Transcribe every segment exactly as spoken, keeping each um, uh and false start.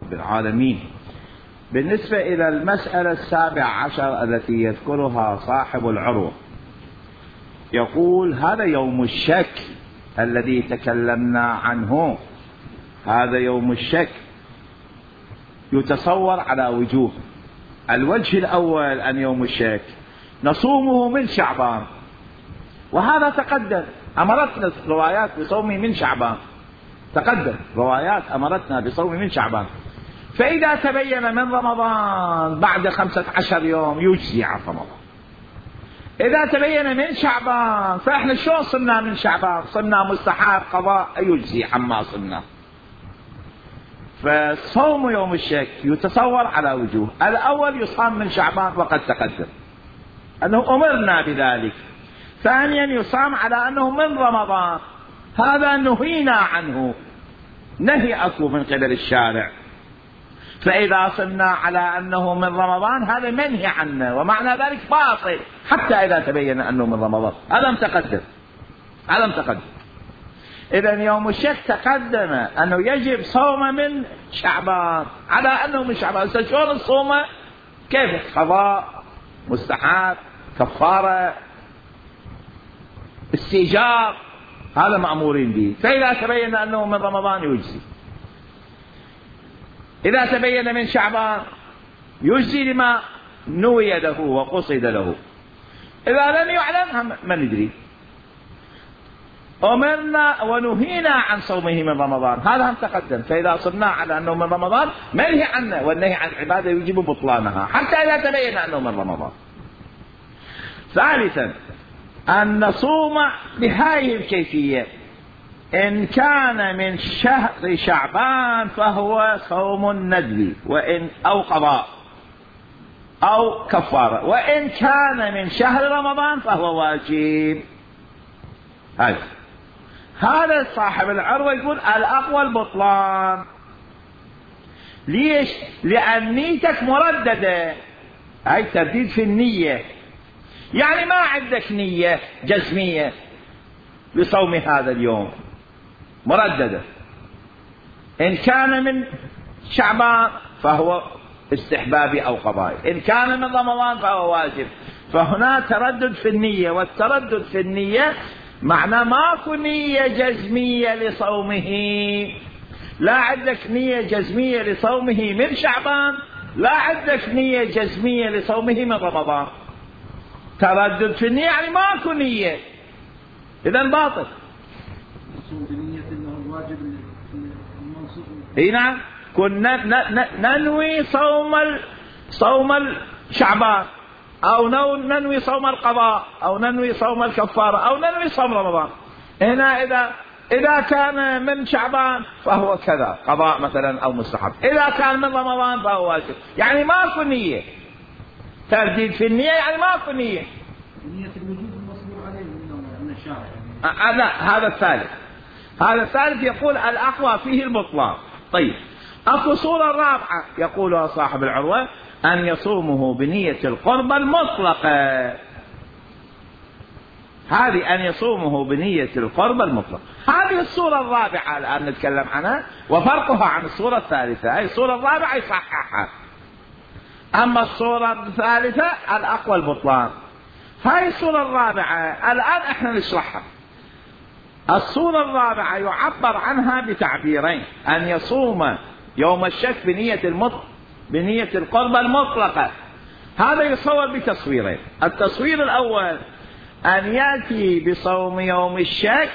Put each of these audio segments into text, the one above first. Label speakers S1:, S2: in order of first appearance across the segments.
S1: رب العالمين. بالنسبة إلى المسألة السابعة عشر التي يذكرها صاحب العروة، يقول هذا يوم الشك الذي تكلمنا عنه، هذا يوم الشك يتصور على وجوه. الوجه الأول أن يوم الشك نصومه من شعبان، وهذا تقدم، أمرتنا روايات بصومه من شعبان، تقدم روايات أمرتنا بصومه من شعبان. فإذا تبين من رمضان بعد خمسة عشر يوم يجزي عن رمضان. إذا تبين من شعبان فإحنا شو صرنا من شعبان؟ صرنا مستحاب قضاء يجزي عما صرنا. فصوم يوم الشك يتصور على وجوه. الأول يصام من شعبان وقد تقدم أنه أمرنا بذلك. ثانيا يصام على أنه من رمضان، هذا نهينا عنه، نهي أكو من قبل الشارع. فإذا صرنا على أنه من رمضان هذا منهي عنه، ومعنى ذلك باطل حتى إذا تبين أنه من رمضان. هذا متقدم، هذا متقدم. إذن يوم الشك تقدم أنه يجب صوم من شعبان على أنه من شعبان. شلون الصوم؟ كيف؟ قضاء، مستحاب، كفارة، استيجار، هذا مأمورين به. فإذا تبين أنه من رمضان يجزي. إذا تبين من شعبان يجزي لما نوي له وقصد له. إذا لم يعلم ما ندري. أمرنا ونهينا عن صومه من رمضان، هذا هم تقدم. فإذا صرنا على أنه من رمضان منهي عنه، والنهي عن العبادة يجب بطلانها حتى إذا تبين أنه من رمضان. ثالثا أن نصوم بهذه الكيفية. إن كان من شهر شعبان فهو صوم ندبي وإن أو قضاء أو كفارة، وإن كان من شهر رمضان فهو واجب. هذا هذا صاحب العروة يقول الأقوى البطلان. ليش؟ لأن نيتك مرددة، هاي ترديد في النية، يعني ما عندك نية جزمية لصوم هذا اليوم، مرددة. إن كان من شعبان فهو استحبابي أو قضائي، إن كان من رمضان فهو واجب. فهنا تردد في النية، والتردد في النية معناه ماكو نية جزمية لصومه. لا عندك نية جزمية لصومه من شعبان، لا عندك نية جزمية لصومه من رمضان. تردد في النية يعني ماكو نية، إذن باطل. اي نعم، كنا ننوي صوم صوم شعبان، او ننوي صوم القضاء، او ننوي صوم الكفارة، او ننوي صوم رمضان. هنا اذا اذا كان من شعبان فهو كذا قضاء مثلا او مستحب، اذا كان من رمضان فهو واجب. يعني ماكو نية، ترديد في النية يعني ماكو نية.
S2: نية الوجوب المصبور عليه من الشارع.
S1: لا، هذا الثالث. هذا الثالث يقول الأقوى فيه البطلان. طيب، أكو صورة رابعة يقولها صاحب العروة، أن يصومه بنية القربة المطلقة. هذه أن يصومه بنية القربة المطلقة، هذه الصورة الرابعة الآن نتكلم عنها، وفرقها عن الصورة الثالثة. هذه الصورة الرابعة يصححها، أما الصورة الثالثة الأقوى البطلان. هذه الصورة الرابعة الآن احنا نشرحها. الصورة الرابعة يعبر عنها بتعبيرين: أن يصوم يوم الشك بنية المطلق بنية القربة المطلقة. هذا يصور بتصويرين. التصوير الأول أن يأتي بصوم يوم الشك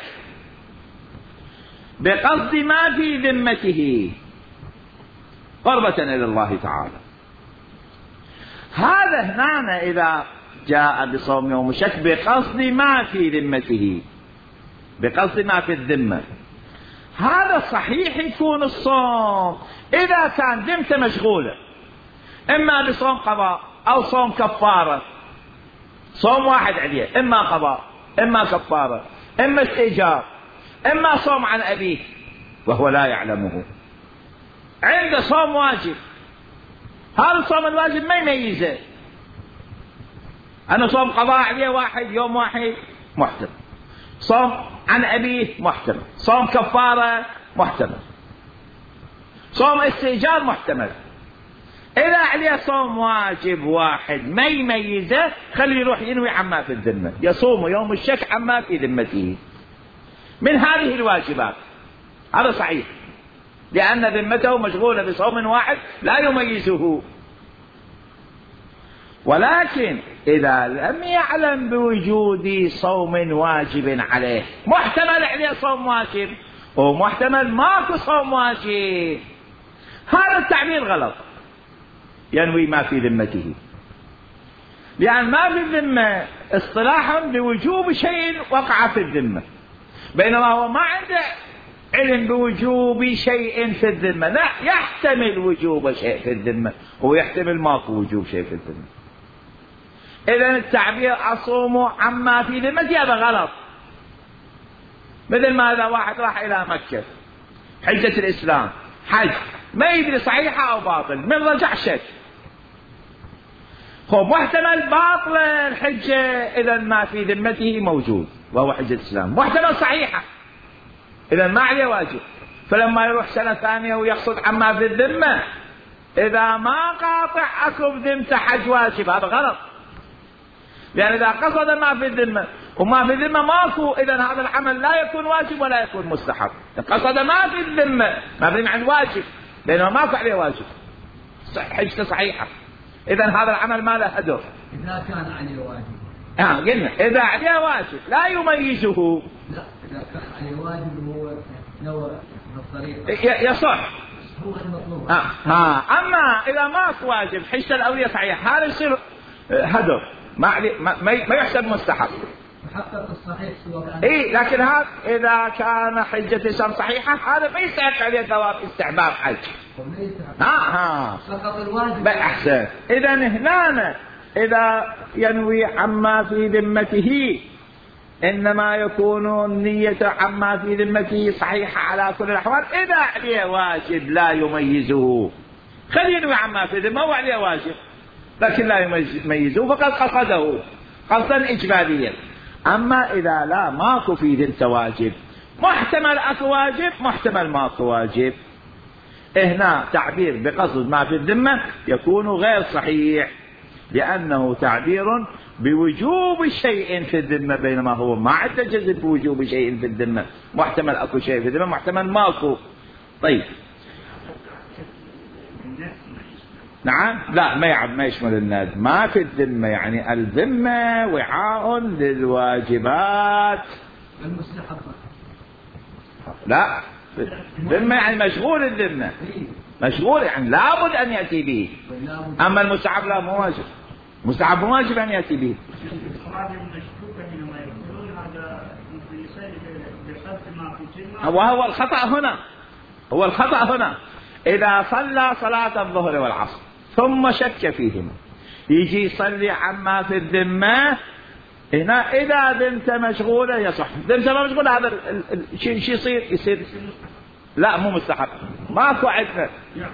S1: بقصد ما في ذمته قربة إلى الله تعالى. هذا هنا إذا جاء بصوم يوم الشك بقصد ما في ذمته، بقصد ما في الذمة، هذا صحيح يكون الصوم إذا كان ذمته مشغولة، إما بصوم قضاء أو صوم كفارة. صوم واحد عليه، إما قضاء إما كفارة إما استئجار إما صوم عن أبيه وهو لا يعلمه. عنده صوم واجب، هذا الصوم الواجب ما يميزه. أنا صوم قضاء عليه واحد يوم واحد محتمل، صوم عن أبيه محتمل، صوم كفارة محتمل. صوم استئجار محتمل. إذا عليه صوم واجب واحد ما يميزه خليه يروح ينوي عما في الذمة، يصوم يوم الشك عما في ذمته من هذه الواجبات، هذا صحيح، لأن ذمته مشغولة بصوم واحد لا يميزه. ولكن إذا لم يعلم بوجود صوم واجب عليه، محتمل عليه صوم واجب ومحتمل ماكو صوم واجب، هذا التعبير غلط، ينوي ما في ذمته، لأن ما في الذمة اصطلاحا بوجوب شيء وقع في الذمة، بينما هو ما عنده علم بوجوب شيء في الذمة، لا يحتمل وجوب شيء في الذمة ويحتمل ماكو وجوب شيء في الذمة. إذن التعبير أصوم عما في ذمتي هذا غلط. مثل ما إذا واحد راح إلى مكة حجة الإسلام حج ما يدري صحيحة أو باطل، من رجع شك، خب محتمل باطل الحجة إذن ما في ذمته موجود وهو حجة الإسلام، محتمل صحيحة إذن ما عليه واجب، فلما يروح سنة ثانية ويقصد عما في الذمة إذا ما قاطع أكو بذمته حج واجب، هذا غلط، لأن إذا قصد ما في الذمة وما في الذمة ماكو إذن هذا العمل لا يكون واجب ولا يكون مستحب. قصد ما في الذمة ما في عن واجب لأنه ماكو عليه واجب، حجته صحيحة، إذن هذا العمل ما له هدف.
S2: إذا كان عليه واجب
S1: آه قلنا إذا عليه واجب لا يميزه،
S2: لا إذا كان عليه واجب هو نوع بالطريقة
S1: يصح
S2: هو المطلوب.
S1: آه. ها أما إذا ماكو واجب حجته الأولية صحيحة، هذا يصير هدف ما ما ما يحسب مستحب.
S2: محقق الصحيح سواء كان
S1: إيه، لكن هذا إذا كان حجة الإسلام صحيحة هذا ما يستحق عليه ثواب استحباب حج. ها ها
S2: فقط الواجب
S1: أحسن. إذا هنا إذا ينوي عما في ذمته إنما يكون النية عما في ذمته صحيحة على كل الأحوال. إذا عليه واجب لا يميزه خليه ينوي عما في ذمه وعليه واجب لكن لا يميزه فقد قصده قصدا إجماليا. أما إذا لا ماكو في ذمته واجب، محتمل أكو واجب محتمل ماكو واجب، هنا تعبير بقصد ما في الذمة يكون غير صحيح، لأنه تعبير بوجوب شيء في الذمة بينما هو ما عنده جزم بوجوب شيء في الذمة، محتمل أكو شيء في الذمة محتمل ماكو. طيب نعم لا ما يعب ما يشمل الند ما في الذمة، يعني الذمة وعاء للواجبات
S2: المستحبات،
S1: لا الذمة يعني مشغول، الذمة مشغول يعني لابد أن يأتي به، أما المستحب لا مو واجب، مستحب مو واجب أن يأتي به. وهو الخطأ هنا، هو الخطأ هنا إذا صلى صلاة الظهر والعصر ثم شك فيهما يجي يصلي عما في الذمة، هنا إذا ذمته مشغولة يصح، ذمته ما مشغولة هذا شيء شي يصير يصير لا مو مستحب ماكو عدة.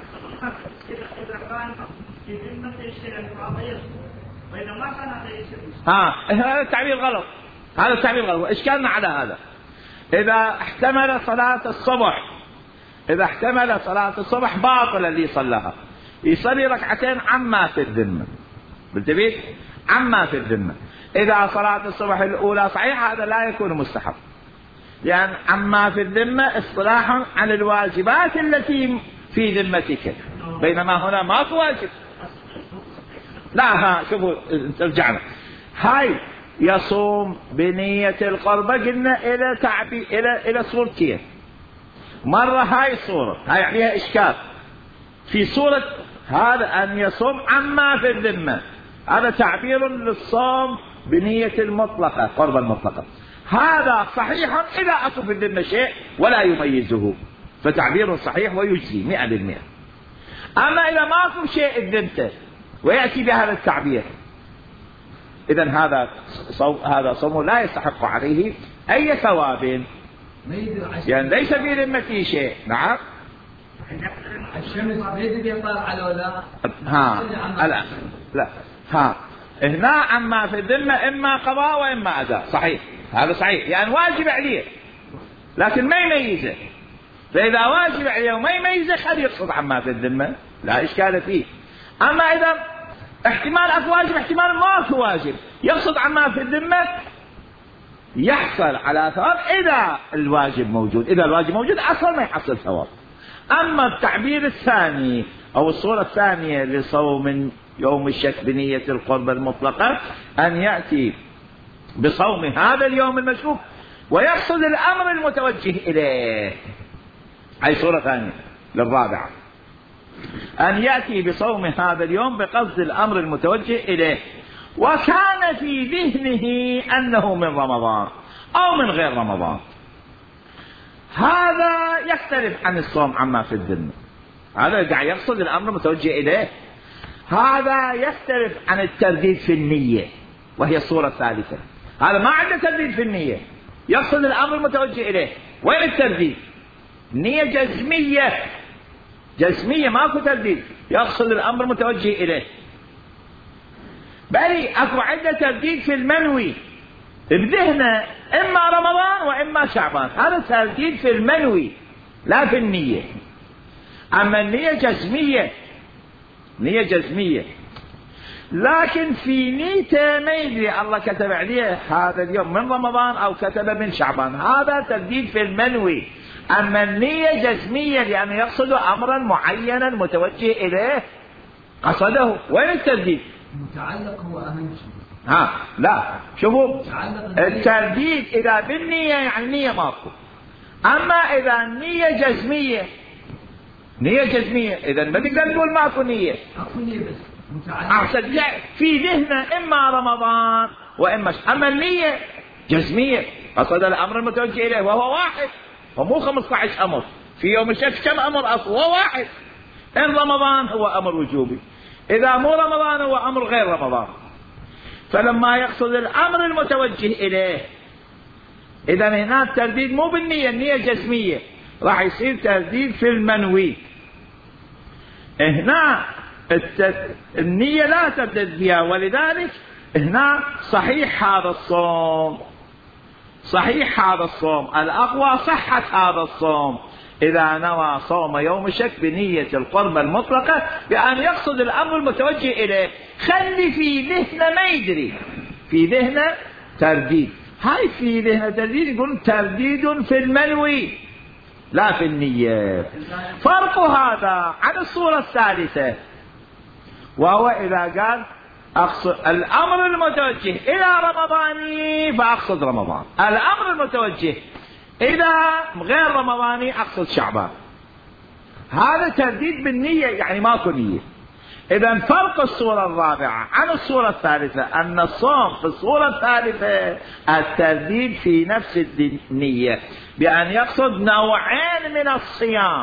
S1: ها هذا التعبير غلط، هذا التعبير غلط، إشكالنا على هذا. إذا احتمل صلاة الصبح إذا احتمل صلاة الصبح باطلة اللي صلاها يصلي ركعتين عما في الذمة، بالتبيت عما في الذمة. إذا صلاة الصبح الأولى صحيحة هذا لا يكون مستحب، لأن عما في الذمة اصطلاحا عن الواجبات التي في ذمتك، بينما هنا ما في واجب. لا ها شوفوا رجعنا هاي يصوم بنية القربة قلنا إلى تعبي إلى إلى صورتين، مرة هاي الصورة هاي عليها إشكال في صورة هذا أن يصوم عما في الذمة، هذا تعبير للصوم بنية المطلقة قرب المطلقة، هذا صحيح إذا أكو في الذمة شيء ولا يميزه فتعبير صحيح ويجزي مئة بالمئة. أما إذا ما أكو شيء الذمته ويأتي بهذا التعبير إذن هذا صوم هذا صوم لا يستحق عليه أي ثواب، يعني ليس في ذمته شيء. نعم
S2: الشمس ما يدري يطلع على ولا
S1: ها لا لا ها هنا عما في الذمة إما قضاء وإما أداء، صحيح هذا صحيح، يعني واجب عليه لكن ما يميزه، فإذا واجب عليه وما يميزه خلي يقصد عما في الذمة لا إشكال فيه. أما إذا احتمال أكو واجب احتمال ما أكو واجب يقصد عما في الذمة يحصل على ثواب إذا الواجب موجود. إذا الواجب موجود أصلا ما يحصل ثواب. أما التعبير الثاني أو الصورة الثانية لصوم يوم الشك بنية القربة المطلقة أن يأتي بصوم هذا اليوم المشكوك ويقصد الأمر المتوجه إليه. أي صورة ثانية للرابعة أن يأتي بصوم هذا اليوم بقصد الأمر المتوجه إليه وكان في ذهنه أنه من رمضان أو من غير رمضان. هذا يختلف عن الصوم عما في الذمة. هذا قاعد يقصد الأمر المتوجه إليه. هذا يختلف عن الترديد في النية وهي الصورة الثالثة. هذا ما عنده ترديد في النية يقصد الأمر المتوجه إليه. وين الترديد؟ نية جزمية جزمية ماكو ترديد يقصد الأمر المتوجه إليه. بل أكو عنده ترديد في المنوي بذهنه إما رمضان وإما شعبان. هذا ترديد في المنوي لا في النية. أما النية جزمية نية جزمية لكن في نيته ما يدري الله كتب عليه هذا اليوم من رمضان أو كتب من شعبان. هذا ترديد في المنوي. أما النية جزمية لأنه يقصد أمرا معينا متوجه إليه قصده. وين الترديد؟
S2: المتعلق هو أهم شيء.
S1: ها لا شوفوا الترديد إذا بالنية يعني نية ماكو. أما إذا النية جزمية نية جزمية إذا ما تقدر تقول ماكو نية.
S2: أكو نية بس متعلق.
S1: أحسن في ذهنه إما رمضان وإما ش... أما النية جزمية قصد الأمر المتوجه إليه وهو واحد ومو خمسة عشر أمر. في يوم الشك كم أمر أصل؟ هو واحد. إن رمضان هو أمر وجوبي إذا مو رمضان هو أمر غير رمضان. فلما يقصد الأمر المتوجه إليه إذا هنا الترديد مو بالنية النية جزمية راح يصير ترديد في المنوي. هنا التد... النية لا تردد فيها ولذلك هنا صحيح هذا الصوم صحيح هذا الصوم الأقوى صحة هذا الصوم إذا نوى صوم يوم الشك بنية القربة المطلقة بأن يقصد الأمر المتوجه إليه. خلي في ذهنه ما يدري في ذهنه ترديد. هاي في ذهنه ترديد يقول ترديد في المنوي لا في النية. فرق هذا عن الصورة الثالثة وهو إذا قال أقصد الأمر المتوجه إلى رمضان فأقصد رمضان. الأمر المتوجه إذا غير رمضاني أقصد شعبان. هذا ترديد بالنية يعني ماكو نية. إذا فرق الصورة الرابعة عن الصورة الثالثة أن الصوم في الصورة الثالثة الترديد في نفس النية بأن يقصد نوعين من الصيام.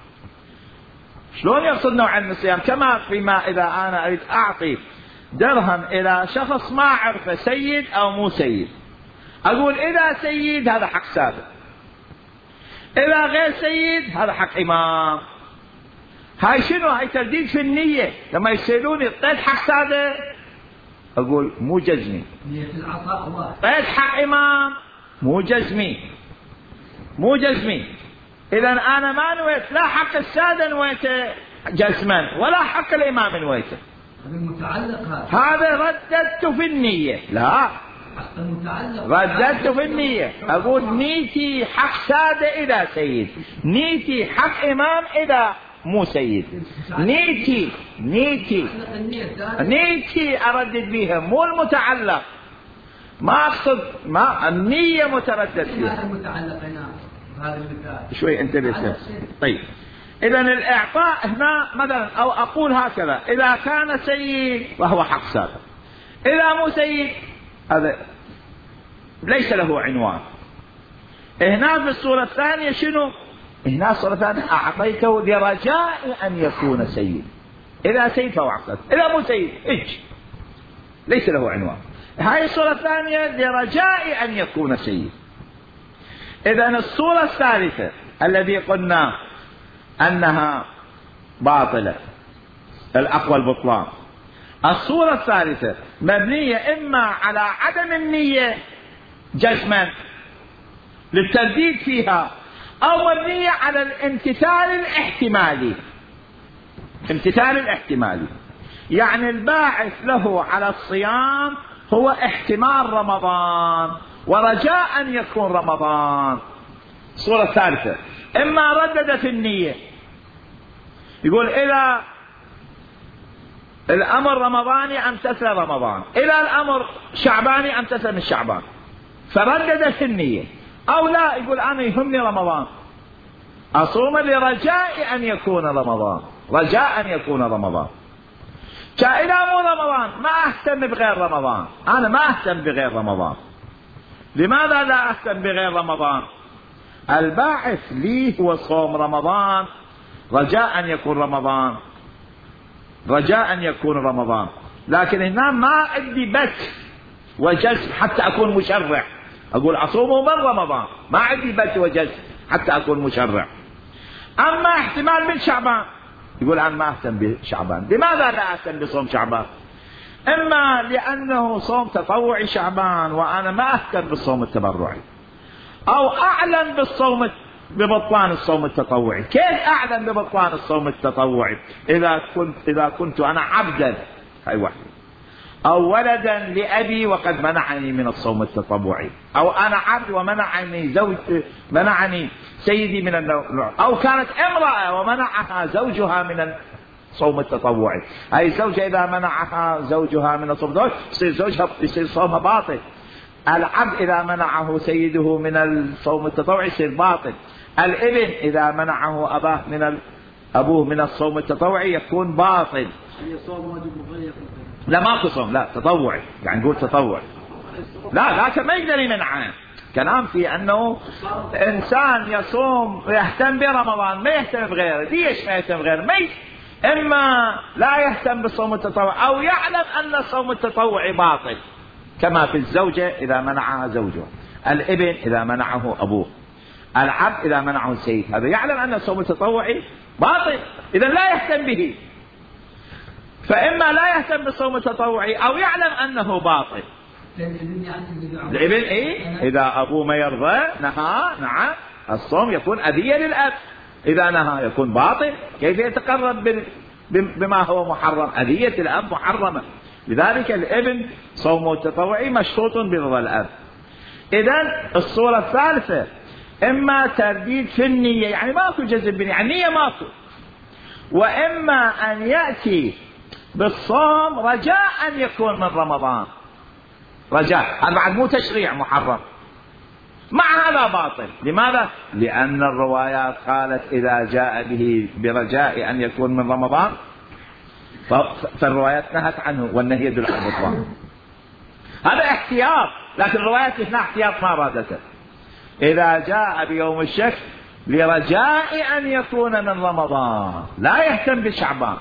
S1: شلون يقصد نوعين من الصيام؟ كما فيما إذا أنا أريد أعطي درهم إلى شخص ما أعرفه سيد أو مو سيد أقول إذا سيد هذا حق سابق إذا غير سيد هذا حق إمام. هاي شنو؟ هاي ترديد في النية. لما يسألوني طيب حق سابق أقول مو جزمي. طيب حق إمام مو جزمي مو جزمي. إذا أنا ما نويت لا حق السادة نويته جزما ولا حق الإمام نويته. هذا رددت في النية. لا رددت في النية أقول نيتي حق سادة إذا سيد نيتي حق إمام إذا مو سيد. نيتي نيتي نيتي أردد بها مو المتعلق. ما أقصد ما النية متردد فيها. شوي أنت بس. طيب إذا الإعطاء هنا مثلا أو أقول هكذا إذا كان سيد وهو حق سابق إذا مو سيد هذا ليس له عنوان. هنا في الصورة الثانية شنو؟ هنا الصورة الثانية أعطيته لرجاء أن يكون سيد. إذا سيد فهو حق سابق إذا مو سيد إج ليس له عنوان. هاي الصورة الثانية لرجاء أن يكون سيد. إذن الصورة الثالثة الذي قلنا أنها باطلة الأقوى البطلان. الصورة الثالثة مبنية إما على عدم النية جزما للترديد فيها أو مبنية على الامتثال الاحتمالي. امتثال الاحتمالي يعني الباعث له على الصيام هو احتمال رمضان ورجاء أن يكون رمضان. الصورة الثالثة إما ردد في النية، يقول إلى الأمر رمضاني أمتثل رمضان، إلى الأمر شعباني أمتثل من شعبان، فردد في النية. أو لا، يقول أنا يهمني رمضان أصوم لرجاء أن يكون رمضان، رجاء أن يكون رمضان. إذا مو رمضان ما أهتم بغير رمضان، أنا ما أهتم بغير رمضان. لماذا لا أهتم بغير رمضان؟ الباعث لي هو صوم رمضان رجاء أن يكون رمضان، رجاء أن يكون رمضان. لكن هنا ما عندي بت وجزم حتى أكون مشرع، أقول أصومه من رمضان، ما عندي بت وجزم حتى أكون مشرع. أما احتمال من شعبان، يقول أنا ما أهتم بشعبان. لماذا لا أهتم بصوم شعبان؟ إما لأنه صوم تطوعي شعبان وأنا ما أهتم بالصوم التبرعي، أو أعلم بالصوم ببطلان الصوم التطوعي. كيف أعلم ببطلان الصوم التطوعي؟ إذا كنت إذا كنت أنا عبدا، هاي واحدة، أو ولدا لأبي وقد منعني من الصوم التطوعي، أو أنا عبد ومنعني زوج منعني سيدي من النوع، أو كانت امرأة ومنعها زوجها من الصوم التطوعي. أي زوجة إذا منعها زوجها من الصوم التطوعي يصير زوجها يصير صومها باطل. العبد إذا منعه سيده من الصوم التطوعي يصير باطل. الابن إذا منعه أباه من أبوه من الصوم التطوعي يكون باطل. لا ما صوم، لا تطوعي، يعني نقول تطوعي. لا لكن ما يقدر يمنعه. كلام في أنه إنسان يصوم ويهتم برمضان ما يهتم بغيره. ليش ما يهتم بغيره؟ ما ي... إما لا يهتم بالصوم التطوعي أو يعلم أن الصوم التطوعي باطل، كما في الزوجة إذا منعها زوجها، الابن إذا منعه أبوه، العبد إذا منعه السيد، هذا يعلم أن الصوم التطوعي باطل، إذا لا يهتم به. فإما لا يهتم بالصوم التطوعي أو يعلم أنه باطل. الابن إيه؟ إذا أبوه ما يرضى نهى، نعم الصوم يكون أذية للأب، إذا نهى يكون باطل. كيف يتقرب بما هو محرم؟ أذية الأب محرمة. لذلك الابن صومه التطوعي مشروط برضا الأب. إذن الصورة الثالثة إما ترديد في النية، يعني ماكو جزم بالنية، يعني النية ماكو، وإما أن يأتي بالصوم رجاء أن يكون من رمضان، رجاء، هذا بعد مو تشريع محرم، مع هذا باطل. لماذا؟ لأن الروايات قالت إذا جاء به برجاء أن يكون من رمضان، فالروايات نهت عنه، والنهي يدل على البطلان. هذا احتياط، لكن الروايات هنا احتياط ما رادته. إذا جاء بيوم الشك لرجاء أن يكون من رمضان، لا يهتم بشعبان.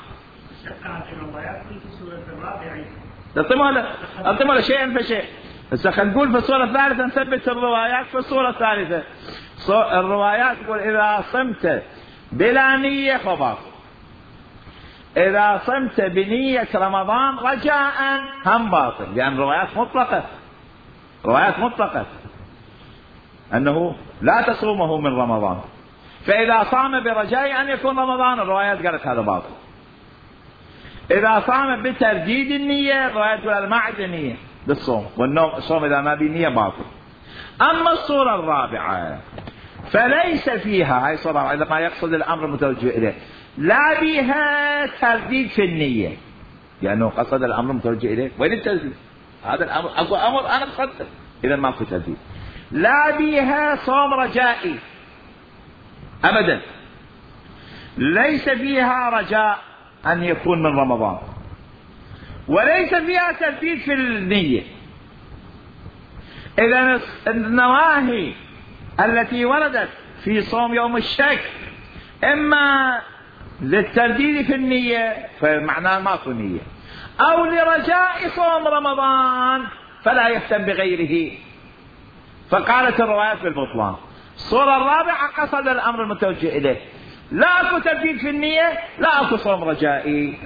S1: أعطينا شيئا فشيء. بس خلينا نقول في الصورة الثالثة نثبت الروايات. في الصورة الثالثة الروايات تقول إذا صمت بلا نية فباطل، إذا صمت بنية رمضان رجاء هم باطل، لأن روايات مطلقة، روايات مطلقة أنه لا تصومه من رمضان. فإذا صام برجاء أن يكون رمضان الروايات قالت هذا باطل. إذا صام بترديد النية الروايات قالت ما عندي نية بالصوم، والنوم الصوم إذا ما بنية باطل. أما الصورة الرابعة فليس فيها، هاي صورة عندما يقصد الأمر المتوجه إليه، لا بها ترديد في النية، لأنه قصد الأمر المتوجه إليه. وين الترديد؟ هذا الأمر أكو أمر أنا بصدق، إذا ما في ترديد. لا بها صوم رجائي أبدا، ليس فيها رجاء أن يكون من رمضان، وليس فيها ترديد في النية. إذا النواهي التي وردت في صوم يوم الشك إما للترديد في النية فمعناه ماكو نية، أو لرجاء صوم رمضان فلا يهتم بغيره، فقالت الروايات بالبطلان. الصورة الرابعة قصد الأمر المتوجه إليه، لا أكو ترديد في النية، لا أكو صوم رجائي.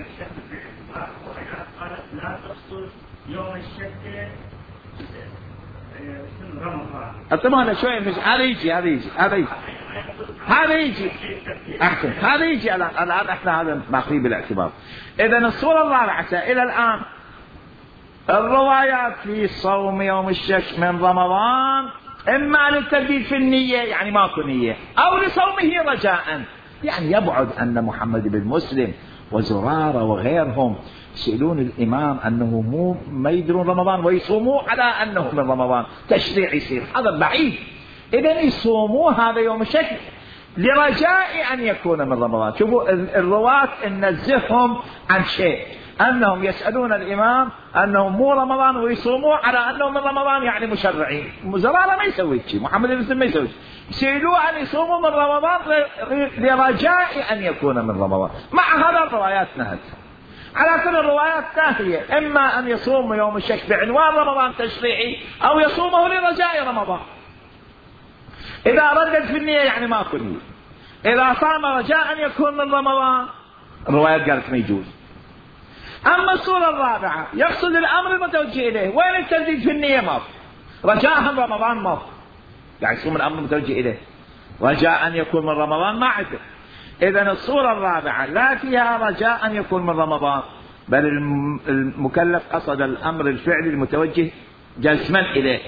S3: لا تقصد يوم الشك رمضان.
S1: أطمئن شوي، هذا يجي هذا يجي هذا يجي هذا يجي أحسن، هذا يجي الآن. الآن احنا هذا باقي بالاعتبار. إذا الصورة الرابعة إلى الآن الروايات في صوم يوم الشك من رمضان إما للترديد في النية يعني ماكو نية، أو لصومه رجاء. يعني يبعد أن محمد بن مسلم وزرارة وغيرهم يسألون الإمام أنه مو ما يدرون رمضان ويصوموا على أنه من رمضان، تشريع يصير، هذا بعيد. إذن يصوموا هذا يوم الشك لرجاء أن يكون من رمضان. شوفوا الرواة ننزههم عن شيء، أنهم يسألون الإمام أنه مو رمضان ويصوموا على أنه من رمضان يعني مشرعين. زرارة ما يسوي شيء، محمد بن مسلم ما يسوي شيء، يسألوا أن يصوموا من رمضان لرجاء أن يكون من رمضان. مع هذا الروايات نهت على كل الروايات ناهية، إما أن يصوم يوم الشك بعنوان رمضان تشريعي أو يصومه لرجاء رمضان. إذا ردد في النية يعني ما كل، إذا صام رجاء أن يكون من رمضان الروايات قالت ما يجوز. أما الصورة الرابعة يقصد الأمر المتوجه إليه، وين الترديد في النية؟ ما رجاء من رمضان ما يعني يصوم الأمر المتوجه إليه، رجاء أن يكون من رمضان ما عدل. إذن الصورة الرابعة لا فيها رجاء أن يكون من رمضان، بل المكلف قصد الأمر الفعلي المتوجه جزما إليه،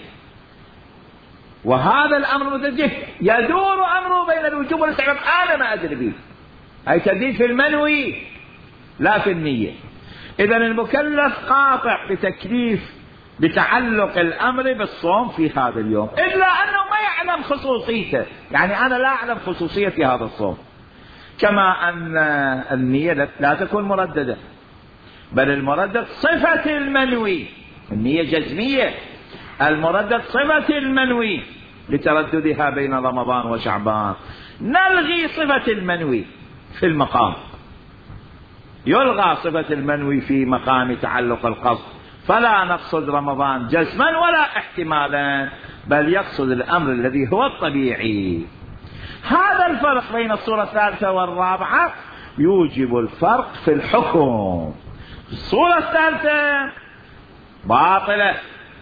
S1: وهذا الأمر المتوجه يدور أمره بين الوجوب والاستحباب. أنا ما أدري به، أي ترديد في المنوي لا في النية. إذن المكلف قاطع بتكليف بتعلق الأمر بالصوم في هذا اليوم، إلا أنه ما يعلم خصوصيته. يعني أنا لا أعلم خصوصية هذا الصوم، كما أن النية لا تكون مرددة، بل المردد صفة المنوي. النية جزمية، المردد صفة المنوي لترددها بين رمضان وشعبان. نلغي صفة المنوي في المقام، يلغى صفة المنوي في مقام تعلق القصد، فلا نقصد رمضان جزما ولا احتمالا، بل يقصد الأمر الذي هو الطبيعي. هذا الفرق بين الصورة الثالثة والرابعة يوجب الفرق في الحكم. الصورة الثالثة باطلة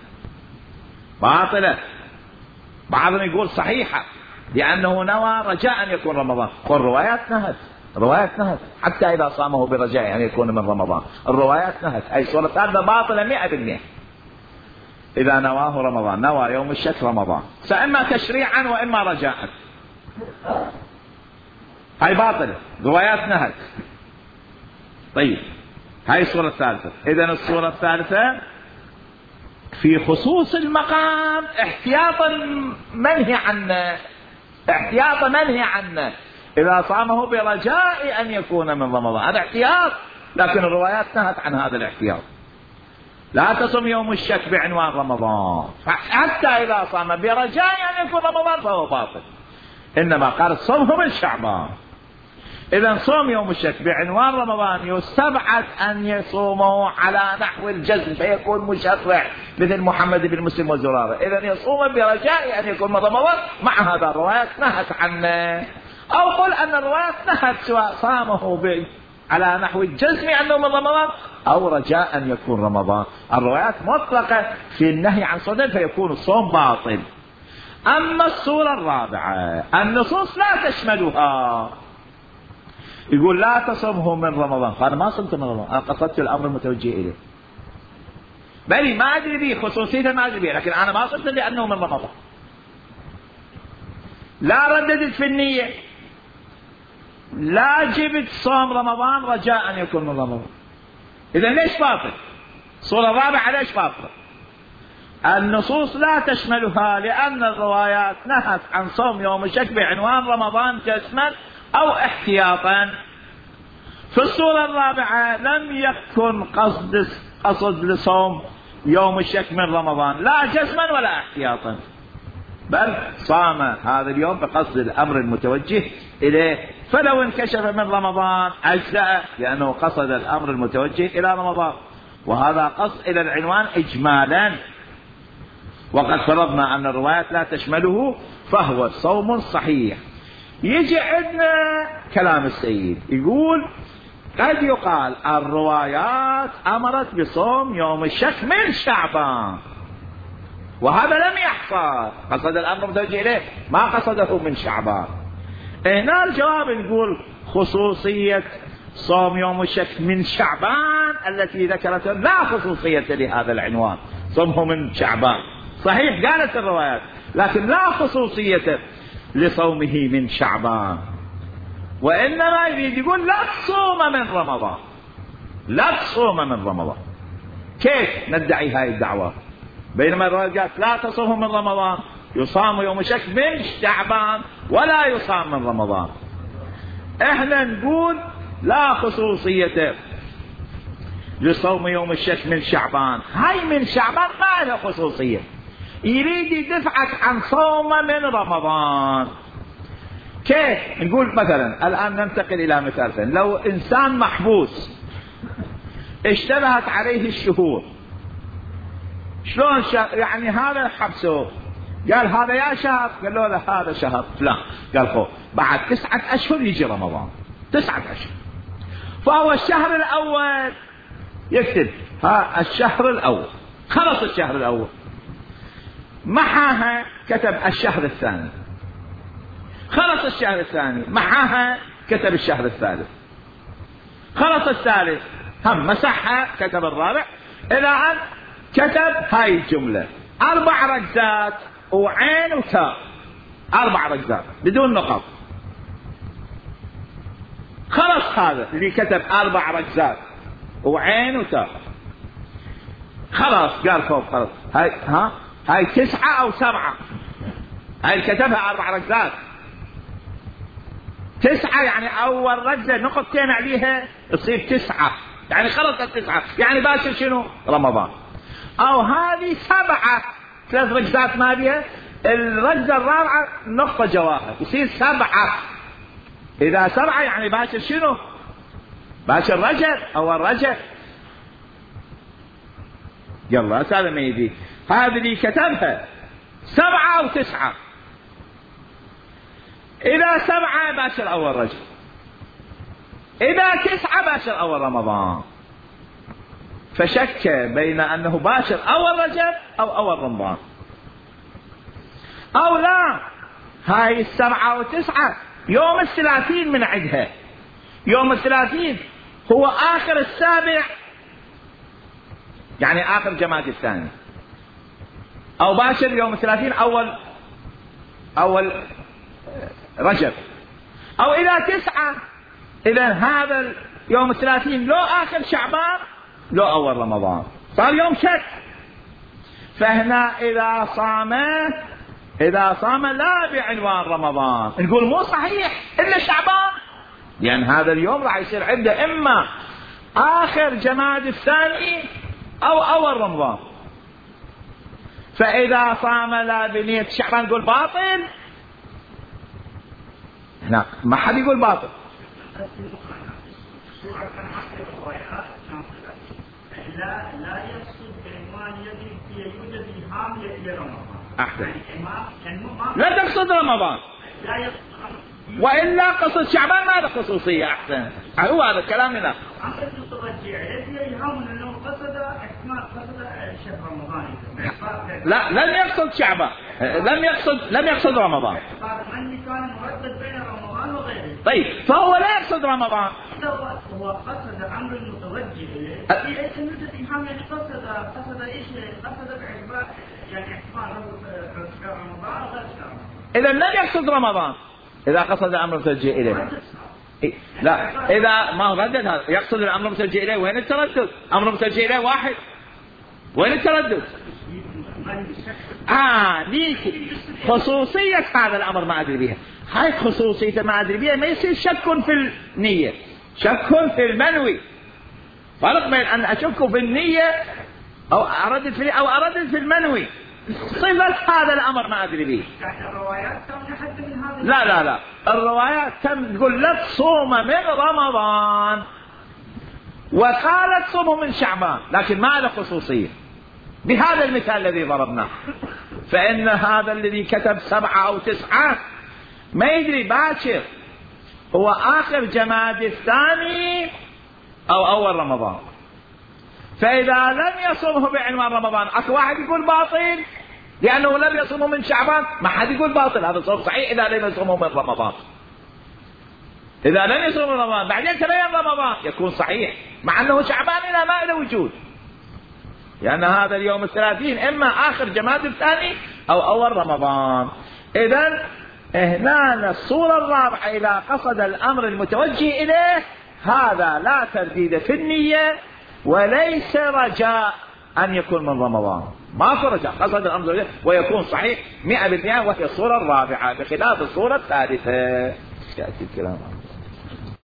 S1: باطلة بعضهم يقول صحيحة لأنه نوى رجاء أن يكون رمضان، والروايات نهت، الروايات نهت حتى إذا صامه برجاء أن يكون من رمضان، الروايات نهت. أي الصورة الثالثة باطلة مئة بالمئة. إذا نواه رمضان، نوى يوم الشك رمضان، فإما تشريعا وإما رجاء، هاي باطلة، روايات نهت. طيب هاي الصورة الثالثة. إذن الصورة الثالثة في خصوص المقام احتياطا منهي عنه، احتياطا منهي عنه. إذا صامه برجاء أن يكون من رمضان هذا احتياط، لكن الروايات نهت عن هذا الاحتياط. لا تصم يوم الشك بعنوان رمضان، حتى إذا صام برجاء أن يكون رمضان فهو باطل، إنما قال صومه من شعبان. إذا صوم يوم الشك بعنوان رمضان يستبعد أن يصومه على نحو الجزم فيكون مشرع مثل محمد بن مسلم وزرارة. إذا يصوم برجاء أن يكون من رمضان، مع هذا الروايات نهت عنه. أو قل أن الروايات نهت سواء صامه على نحو الجزم أنه من رمضان أو رجاء أن يكون رمضان. الروايات مطلقة في النهي عن صوم فيكون الصوم باطل. أما الصورة الرابعة النصوص لا تشملها، يقول لا تصمه من رمضان، فأنا ما صمت من رمضان، أنا قصدت الأمر المتوجه إليه، بل ما أدري به خصوصيته ما أدري به، لكن أنا ما صمت لأنه من رمضان. لا رددت في النية، لا جبت صوم رمضان رجاء أن يكون من رمضان. إذا ليش باطل؟ الصورة الرابعة ليش باطل؟ النصوص لا تشملها لأن الروايات نهت عن صوم يوم الشك بعنوان رمضان جزما أو احتياطا. في الصورة الرابعة لم يكن قصد قصد لصوم يوم الشك من رمضان لا جزما ولا احتياطا، بل صام هذا اليوم بقصد الأمر المتوجه إليه، فلو انكشف من رمضان أجزأ لأنه قصد الأمر المتوجه إلى رمضان، وهذا قصد إلى العنوان إجمالا. وقد فرضنا أن الروايات لا تشمله فهو صوم صحيح. يجي عندنا كلام السيد يقول قد يقال الروايات أمرت بصوم يوم الشك من شعبان، وهذا لم يحصل، قصد الأمر متوجه إليه ما قصده من شعبان. هنا الجواب نقول خصوصية صوم يوم الشك من شعبان التي ذكرتها لا خصوصية لهذا العنوان، صومه من شعبان صحيح قالت الروايات، لكن لا خصوصية لصومه من شعبان، وإنما يريد يقول لا تصوم من رمضان، لا تصوم من رمضان. كيف ندعي هاي الدعوة بينما الروايات قالت لا تصوم من رمضان، يصام يوم الشك من شعبان ولا يصام من رمضان؟ احنا نقول لا خصوصية لصوم يوم الشك من شعبان، هاي من شعبان ما لها خصوصية، يريد يدفعك عن صوم من رمضان. كيف؟ نقول مثلا الآن ننتقل إلى مثال ثاني، لو إنسان محبوس اشتبهت عليه الشهور، شلون يعني هذا حبسه قال هذا يا شهر، قال له لا هذا شهر لا، قال خو بعد تسعة أشهر يجي رمضان، تسعة أشهر، فهو الشهر الأول يكتب ها الشهر الأول، خلص الشهر الأول محاها كتب الشهر الثاني، خلص الشهر الثاني محاها كتب الشهر الثالث، خلص الثالث هم مسحها كتب الرابع، إلى أن كتب هاي الجملة أربع ركزات وعين وتاء، أربع ركزات بدون نقط. خلص هذا اللي كتب أربع ركزات وعين وتاء، خلاص قال فوق خلاص هاي ها هاي تسعة أو سبعة، هاي كتبها أربع ركزات، تسعة يعني أول ركزة نقطتين عليها تصير تسعة، يعني خلص التسعة يعني باشر شنو؟ رمضان. أو هذه سبعة ثلاث ركزات ما بيها، الركزة الرابعة نقطة جواها يصير سبعة، إذا سبعة يعني باشر شنو؟ باشر رجب أول رجب. يلا هذا ما يجي، هذه اللي كتبها سبعة أو تسعة، إذا سبعة باشر أول رجب، إذا تسعة باشر أول رمضان، فشك بين أنه باشر أول رجب أو أول رمضان، أو لا هاي السبعة وتسعة يوم الثلاثين من عدها، يوم الثلاثين هو آخر السابع يعني آخر جماد الثاني، أو باشر يوم الثلاثين أول أول رجب، أو إلى تسعة إذا هذا يوم الثلاثين لو آخر شعبان لو أول رمضان، صار يوم شك. فهنا إذا صام إذا صام لا بعنوان رمضان نقول مو صحيح إلا شعبان، لأن هذا اليوم راح يصير عنده إما آخر جماد الثاني أو أول رمضان، فإذا صام لا بنية شعبان نقول باطل، هنا ما حد يقول باطل.
S3: لا لا يقصد بعنوان الذي يوجد في حامل إلى رمضان.
S1: أحسن. لا تقصد رمضان. لا يقصد. وإلا قصد شعبان ما له خصوصية. أحسن. هو هذا الكلام هنا.
S3: أقصد الترجيع الذي يهم أنه قصد إحكام قصد شهر رمضان.
S1: لا لم يقصد شعبان. لم يقصد لم يقصد رمضان.
S3: من كان مردد بين رمضان وغيره.
S1: طيب فهو لا يقصد رمضان.
S3: هو قصد أمر المتوجه إليه. في أي سنة الإمام قصد قصد إيش قصد بعبارة يعني إحكام رمضان وغير رمضان.
S1: إذا لم يقصد رمضان. إذا قصد أمر متوجه إليه. لا إذا ما هو ردد هذا يقصد الأمر متوجه إليه، وين التردد؟ أمر متوجه إليه واحد، وين التردد؟ آه ليك خصوصية هذا الأمر ما أدري بها، هاي خصوصية ما أدري بها، ما يصير شك في النية، شك في المنوي، فرق بين أن أشك في النية أو أردد في أو أردد في المنوي، صفة هذا الأمر ما أدري به. لا لا لا الروايات تم تقول لا تصوم من رمضان، وقالت صومه من شعبان، لكن ما له خصوصية بهذا المثال الذي ضربناه. فإن هذا الذي كتب سبعة أو تسعة ما يدري باكر هو آخر جماد الثاني أو أول رمضان، فإذا لم يصومه بعنوان رمضان أكو واحد يقول باطل لأنه لم يصومه من شعبان، ما حد يقول باطل، هذا صوم صحيح إذا لم يصومه من رمضان. إذا لم يصوم رمضان بعدين تبين رمضان يكون صحيح، مع أنه شعبان إلى ما إلى وجود، لأن هذا اليوم الثلاثين إما آخر جماد الثاني أو أول رمضان. إذن هنا الصورة الرابعة إذا قصد الأمر المتوجه إليه هذا لا ترديد في النية وليس رجاء أن يكون من رمضان، ما في رجاء، قصد الأمر ويكون صحيح مئة بالمئة، وهي الصورة الرابعة بخلاف الصورة الثالثة. يأتي الكلام